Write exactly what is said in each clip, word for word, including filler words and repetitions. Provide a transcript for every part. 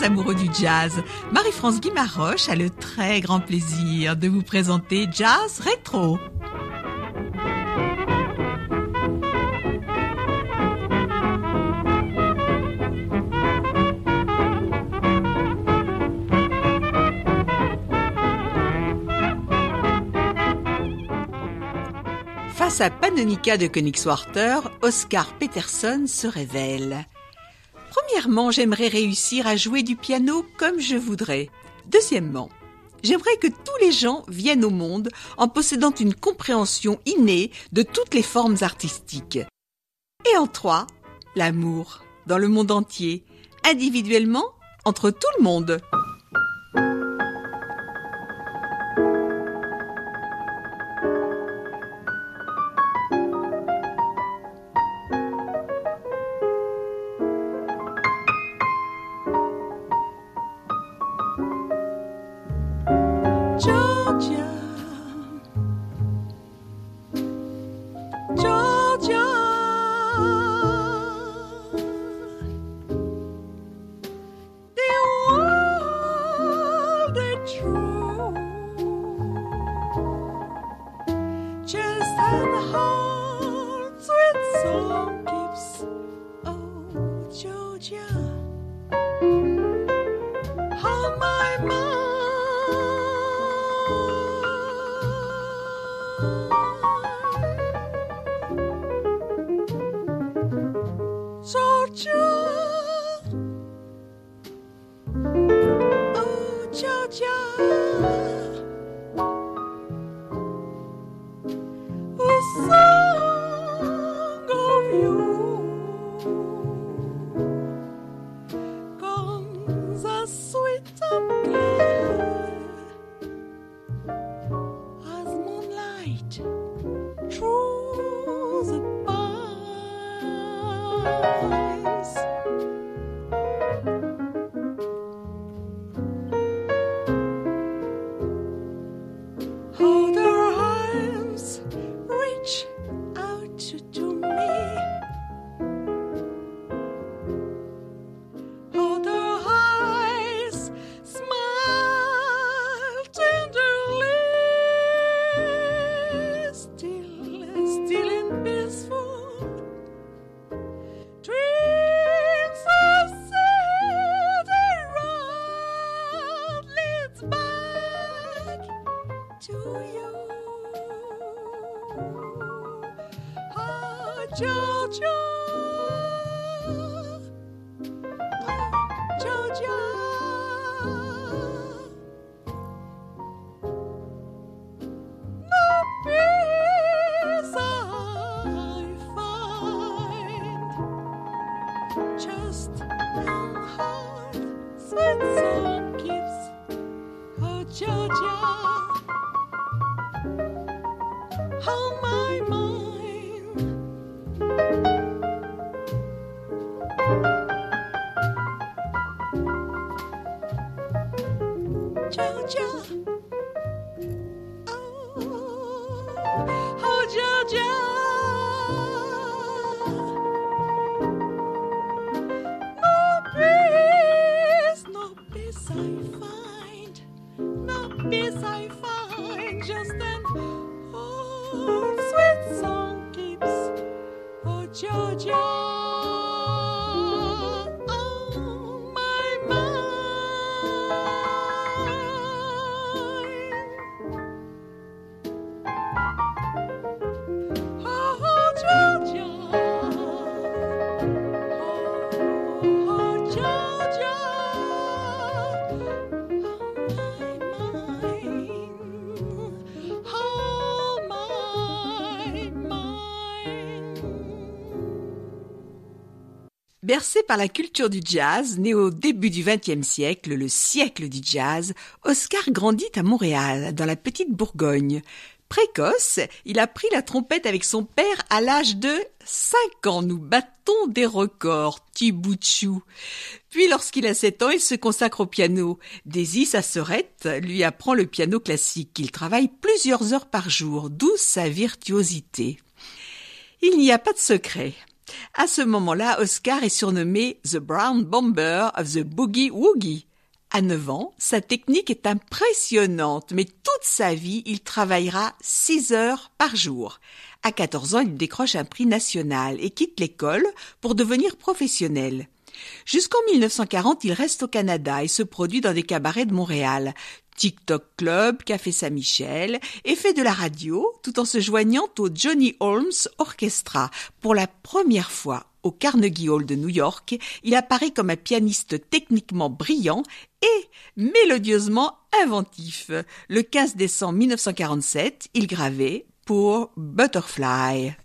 amoureux du jazz, Marie-France Guimaroche a le très grand plaisir de vous présenter Jazz Rétro. Face à Panonica de Königswarter, Oscar Peterson se révèle. Premièrement, j'aimerais réussir à jouer du piano comme je voudrais. Deuxièmement, j'aimerais que tous les gens viennent au monde en possédant une compréhension innée de toutes les formes artistiques. Et en trois, l'amour, dans le monde entier, individuellement, entre tout le monde. Georgia, Georgia, the world is true, just and heart sweet song keeps, oh Georgia, how my mind. Georgia, oh Georgia, a song of you comes as sweet and clear as moonlight through the pines. Hold her arms, reach out to, to me. Hold her eyes, smile tenderly. Still, still and peaceful. Dreams of city road leads back to you. Oh, Georgia, oh, Georgia. No peace I find, just a heart sweet song keeps, oh Georgia, how my mind. Georgia, oh, oh Georgia. No peace, no peace I find, no peace I find, just an old sweet song keeps, oh Georgia, on my mind. Oh Georgia, oh Georgia, on my mind, on my mind. Bercé par la culture du jazz, né au début du vingtième siècle, le siècle du jazz, Oscar grandit à Montréal, dans la petite Bourgogne. Précoce, il a pris la trompette avec son père à l'âge de cinq ans. Nous battons des records, petit bout de chou. Puis lorsqu'il a sept ans, il se consacre au piano. Daisy, sa sœurette, lui apprend le piano classique. Il travaille plusieurs heures par jour, d'où sa virtuosité. Il n'y a pas de secret. À ce moment-là, Oscar est surnommé The Brown Bomber of the Boogie Woogie. À neuf ans, sa technique est impressionnante, mais toute sa vie, il travaillera six heures par jour. À quatorze ans, il décroche un prix national et quitte l'école pour devenir professionnel. Jusqu'en mille neuf cent quarante, il reste au Canada et se produit dans des cabarets de Montréal, TikTok Club, Café Saint-Michel, et fait de la radio tout en se joignant au Johnny Holmes Orchestra. Pour la première fois au Carnegie Hall de New York, il apparaît comme un pianiste techniquement brillant et mélodieusement inventif. Le quinze décembre mille neuf cent quarante-sept, il gravait pour Butterfly.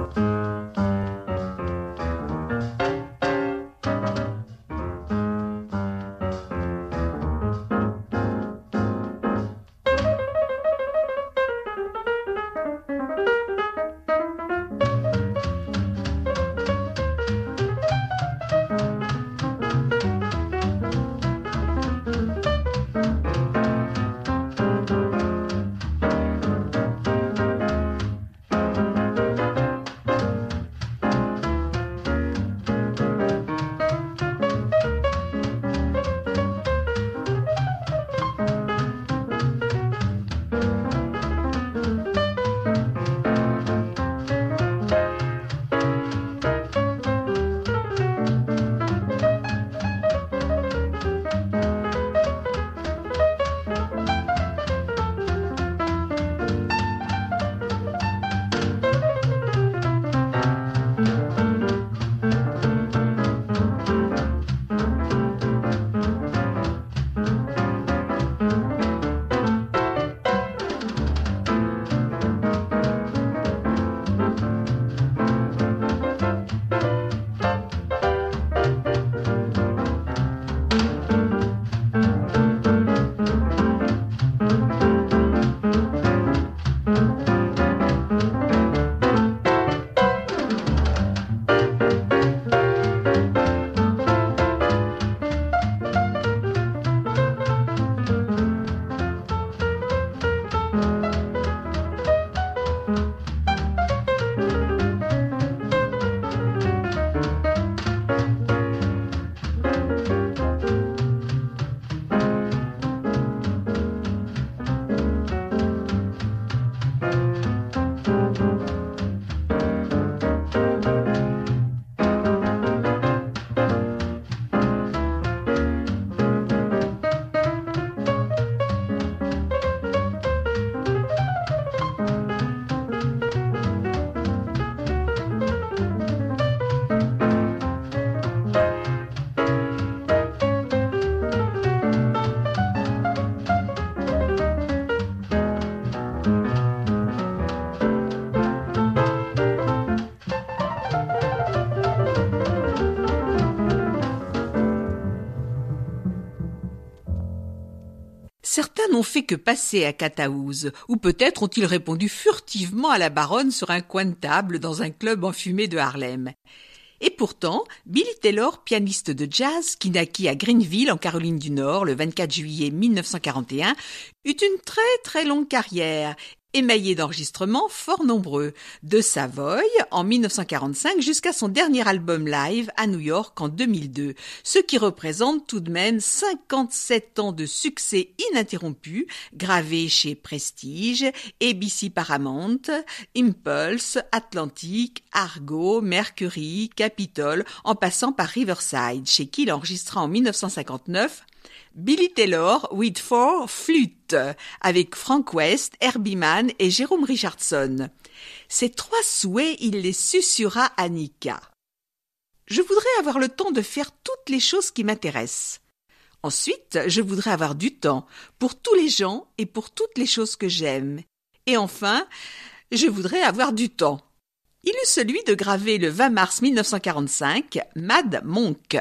Certains n'ont fait que passer à Kataouz, ou peut-être ont-ils répondu furtivement à la baronne sur un coin de table dans un club enfumé de Harlem. Et pourtant, Billy Taylor, pianiste de jazz, qui naquit à Greenville, en Caroline du Nord, le vingt-quatre juillet mille neuf cent quarante et un, eut une très très longue carrière, émaillée d'enregistrements fort nombreux, de Savoy en mille neuf cent quarante-cinq jusqu'à son dernier album live à New York en deux mille deux, ce qui représente tout de même cinquante-sept ans de succès ininterrompu, gravés chez Prestige, A B C Paramount, Impulse, Atlantic, Argo, Mercury, Capitol, en passant par Riverside, chez qui il enregistra en mille neuf cent cinquante-neuf Billy Taylor with Four Flutes, avec Frank West, Herbie Mann et Jérôme Richardson. Ces trois souhaits, il les susurra à Nika. Je voudrais avoir le temps de faire toutes les choses qui m'intéressent. Ensuite, je voudrais avoir du temps pour tous les gens et pour toutes les choses que j'aime. Et enfin, je voudrais avoir du temps. Il eut celui de graver le vingt mars mille neuf cent quarante-cinq Mad Monk.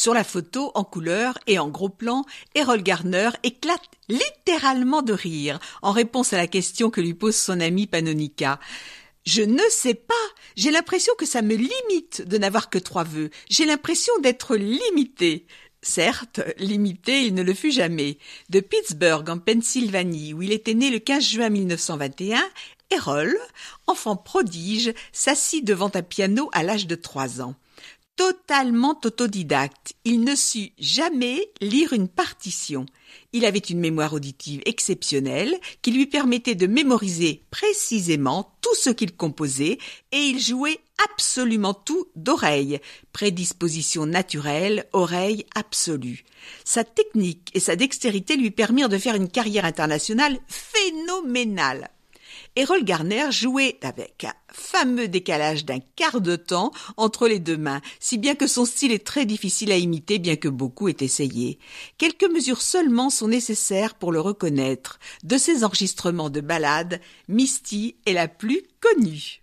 Sur la photo, en couleur et en gros plan, Errol Garner éclate littéralement de rire en réponse à la question que lui pose son amie Panonica. « Je ne sais pas, j'ai l'impression que ça me limite de n'avoir que trois vœux. J'ai l'impression d'être limité. » Certes, limité, il ne le fut jamais. De Pittsburgh, en Pennsylvanie, où il était né le quinze juin mille neuf cent vingt et un, Errol, enfant prodige, s'assit devant un piano à l'âge de trois ans. Totalement autodidacte, il ne sut jamais lire une partition. Il avait une mémoire auditive exceptionnelle qui lui permettait de mémoriser précisément tout ce qu'il composait et il jouait absolument tout d'oreille, prédisposition naturelle, oreille absolue. Sa technique et sa dextérité lui permirent de faire une carrière internationale phénoménale. Errol Garner jouait avec un fameux décalage d'un quart de temps entre les deux mains, si bien que son style est très difficile à imiter, bien que beaucoup aient essayé. Quelques mesures seulement sont nécessaires pour le reconnaître. De ses enregistrements de ballades, Misty est la plus connue.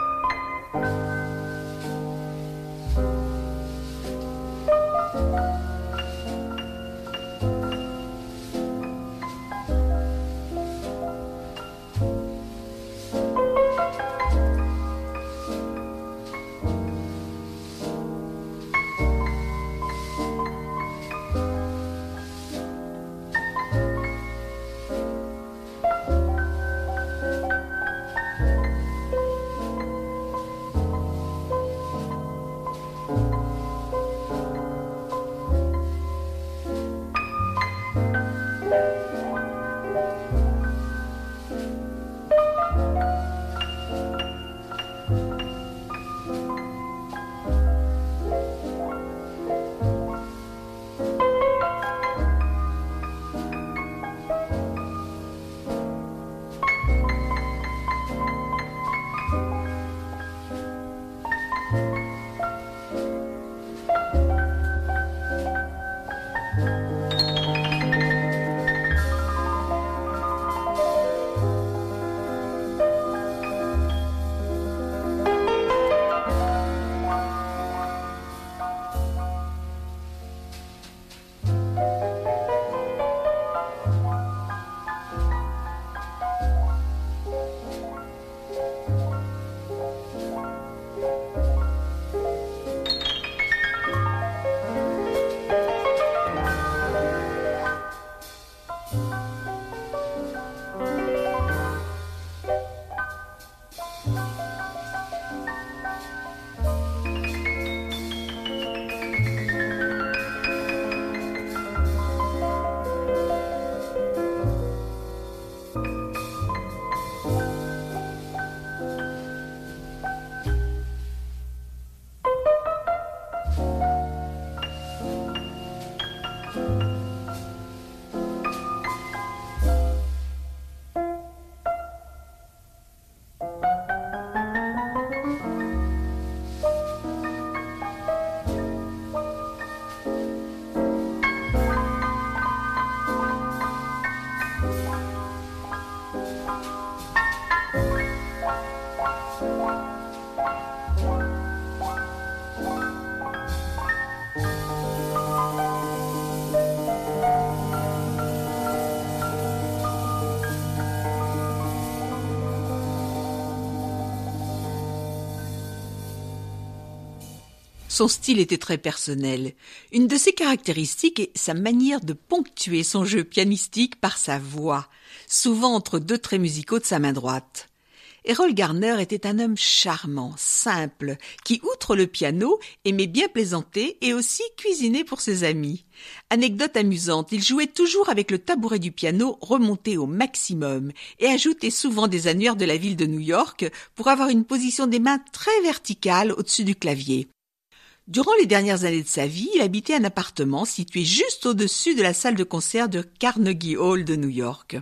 Son style était très personnel. Une de ses caractéristiques est sa manière de ponctuer son jeu pianistique par sa voix, souvent entre deux traits musicaux de sa main droite. Errol Garner était un homme charmant, simple, qui, outre le piano, aimait bien plaisanter et aussi cuisiner pour ses amis. Anecdote amusante, il jouait toujours avec le tabouret du piano remonté au maximum et ajoutait souvent des annuaires de la ville de New York pour avoir une position des mains très verticale au-dessus du clavier. Durant les dernières années de sa vie, il habitait un appartement situé juste au-dessus de la salle de concert de Carnegie Hall de New York.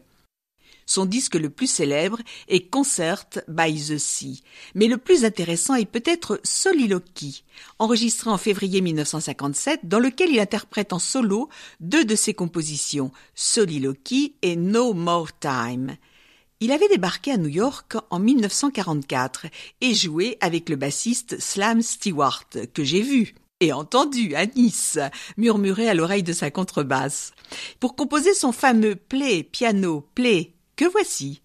Son disque le plus célèbre est Concert by the Sea, mais le plus intéressant est peut-être Soliloquy, enregistré en février mille neuf cent cinquante-sept, dans lequel il interprète en solo deux de ses compositions, Soliloquy et No More Time. Il avait débarqué à New York en mille neuf cent quarante-quatre et joué avec le bassiste Slam Stewart, que j'ai vu. et entendu à Nice, murmurer à l'oreille de sa contrebasse. Pour composer son fameux play, piano, play, que voici.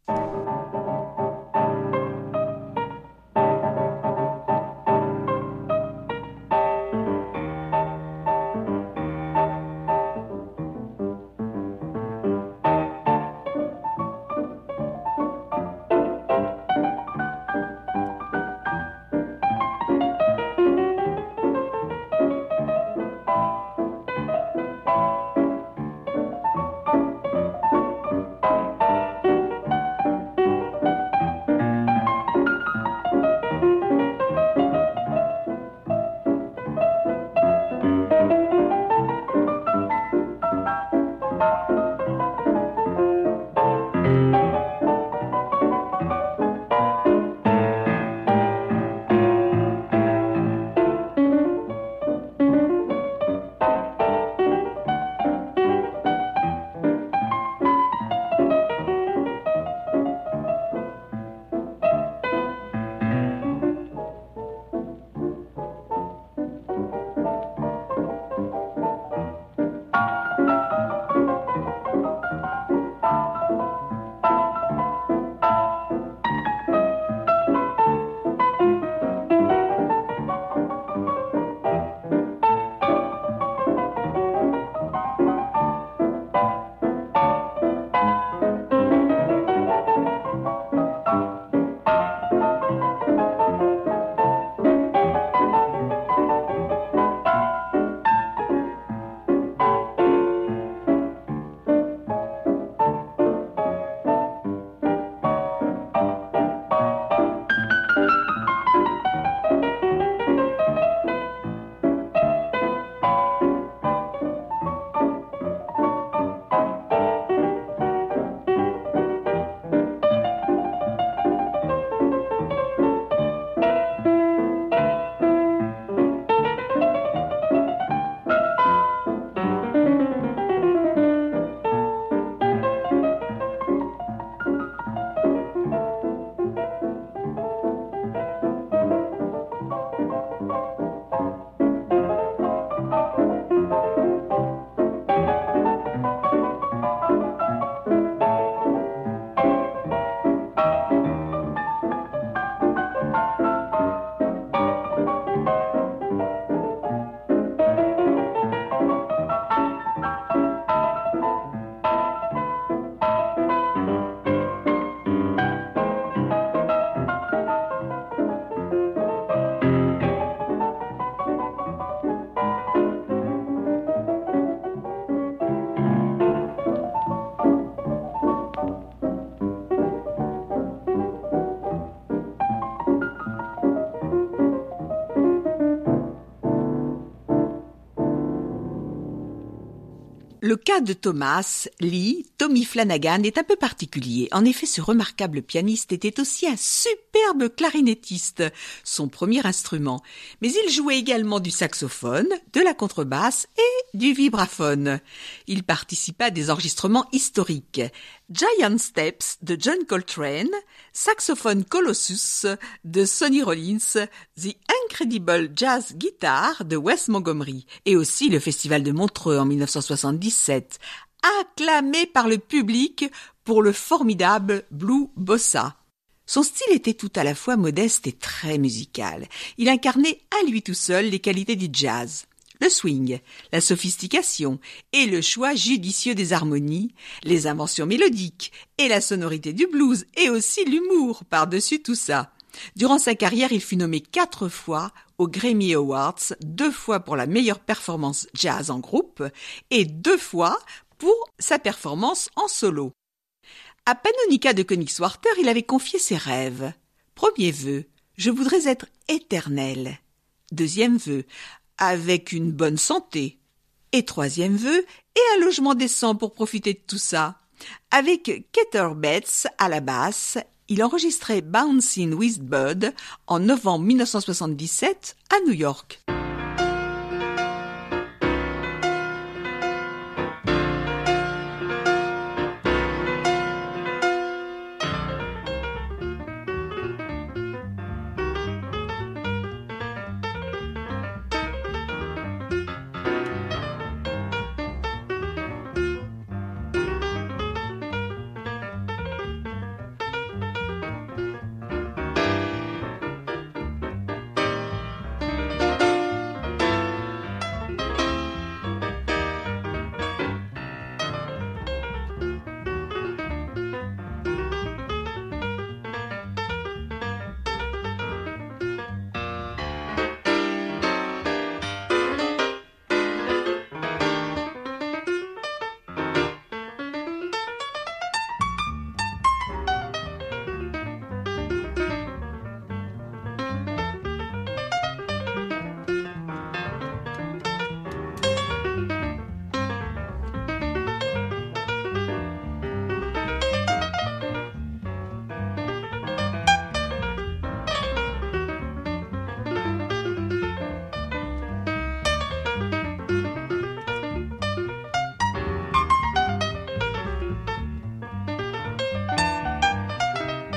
Le cas de Thomas Lee, Tommy Flanagan, est un peu particulier. En effet, ce remarquable pianiste était aussi un superbe clarinettiste, son premier instrument. Mais il jouait également du saxophone, de la contrebasse et du vibraphone. Il participa à des enregistrements historiques. Giant Steps de John Coltrane, Saxophone Colossus de Sonny Rollins, The Incredible Jazz Guitar de Wes Montgomery et aussi le Festival de Montreux en dix-neuf cent soixante-dix-sept, acclamé par le public pour le formidable Blue Bossa. Son style était tout à la fois modeste et très musical. Il incarnait à lui tout seul les qualités du jazz. Le swing, la sophistication et le choix judicieux des harmonies, les inventions mélodiques et la sonorité du blues et aussi l'humour par-dessus tout ça. Durant sa carrière, il fut nommé quatre fois aux Grammy Awards, deux fois pour la meilleure performance jazz en groupe et deux fois pour sa performance en solo. À Pannonica de Königswarter, il avait confié ses rêves. Premier vœu, je voudrais être éternel. Deuxième vœu, avec une bonne santé. Et troisième vœu, et un logement décent pour profiter de tout ça. Avec Keter Betts à la basse, il enregistrait Bouncing with Bud en novembre dix-neuf cent soixante-dix-sept à New York.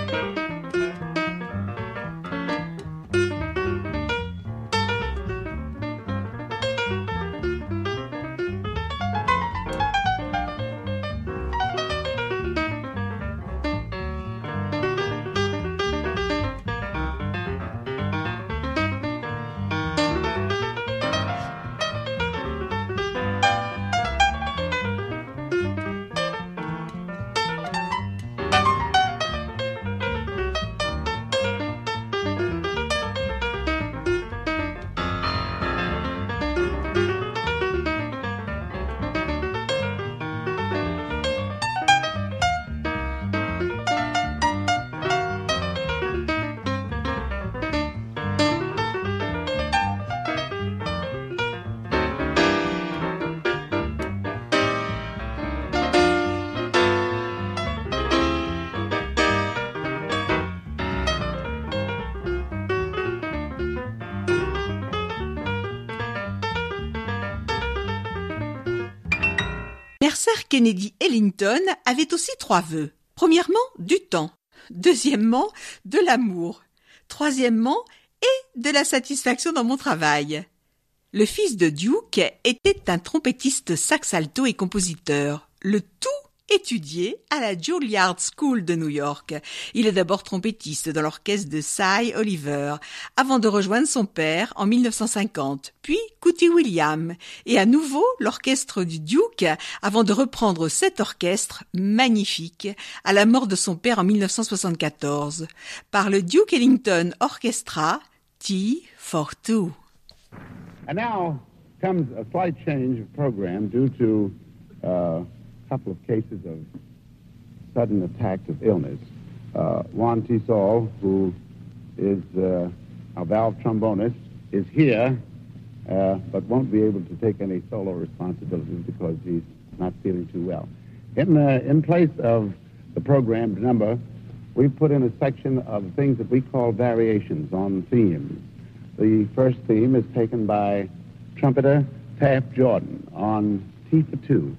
Mercer Kennedy Ellington avait aussi trois vœux. Premièrement, du temps. Deuxièmement, de l'amour. Troisièmement, et de la satisfaction dans mon travail. Le fils de Duke était un trompettiste sax alto et compositeur. Le tout étudié à la Juilliard School de New York. Il est d'abord trompettiste dans l'orchestre de Cy Oliver, avant de rejoindre son père en mille neuf cent cinquante, puis Cootie Williams, et à nouveau l'orchestre du Duke, avant de reprendre cet orchestre magnifique à la mort de son père en mille neuf cent soixante-quatorze, par le Duke Ellington Orchestra, Tea for Two. And now comes a slight change of program due to uh, couple of cases of sudden attacks of illness. Uh, Juan Tisol, who is uh, our valve trombonist, is here, uh, but won't be able to take any solo responsibilities because he's not feeling too well. In, uh, in place of the programmed number, we've put in a section of things that we call variations on themes. The first theme is taken by trumpeter Taft Jordan on T for Two.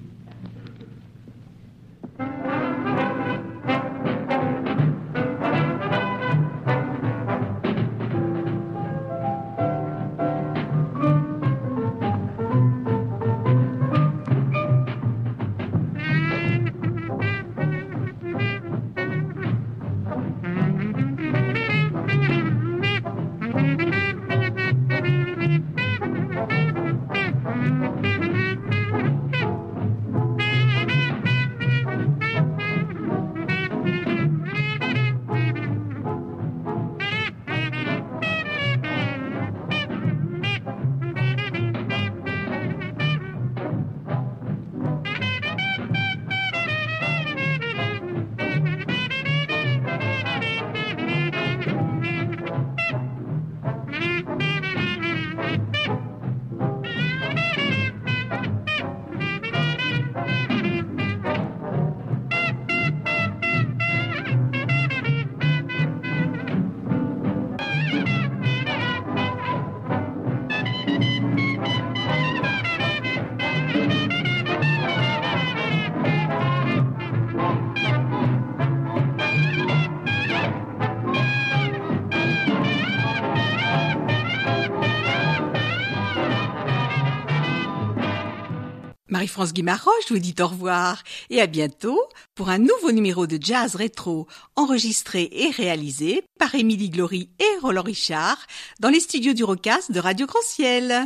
Marie-France Guimarães vous dit au revoir et à bientôt pour un nouveau numéro de Jazz Rétro enregistré et réalisé par Émilie Glory et Roland Richard dans les studios du Rocast de Radio Grand Ciel.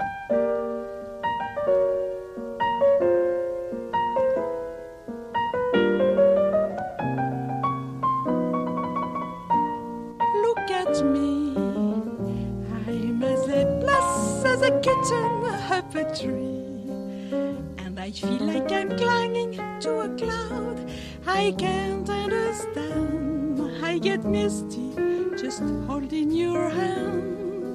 Look at me, I'm as helpless as a kitten up a tree. I feel like I'm clinging to a cloud I can't understand. I get misty just holding your hand.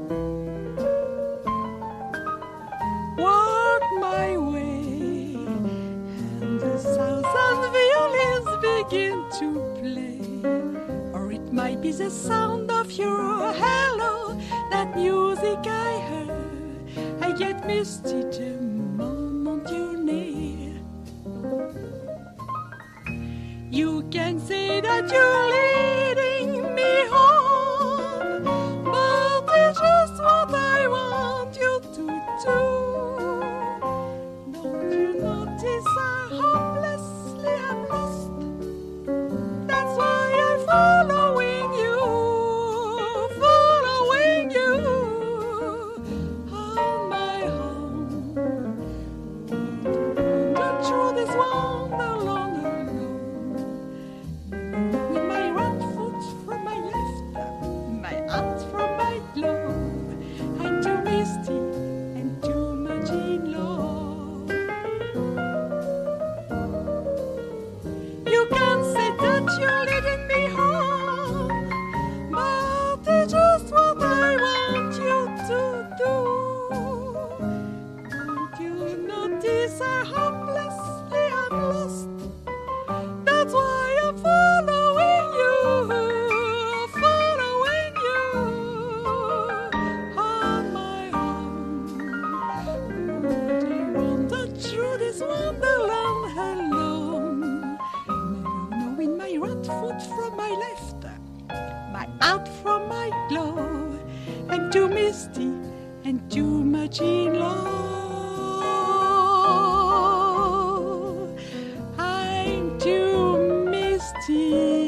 Walk my way and the thousand violins begin to play. Or it might be the sound of your hello, that music I heard. I get misty too. You can say that you're leading me home, but it's just what I want you to do. Don't you notice how hopelessly I'm lost? That's why I'm following you, following you on my home. Wander through this wonder long alone, with my right foot from my left, my hand from my glove. I'm too misty and too much in love. You can say that you're leading me home, but it's just what I want you to do. Don't you notice how hopelessly I'm lost? That's why I'm following you, following you on my own. Would you wander through this wonderland alone, never knowing my right foot from my left, my hand from my glove? I'm too misty and too much in love. I'm too misty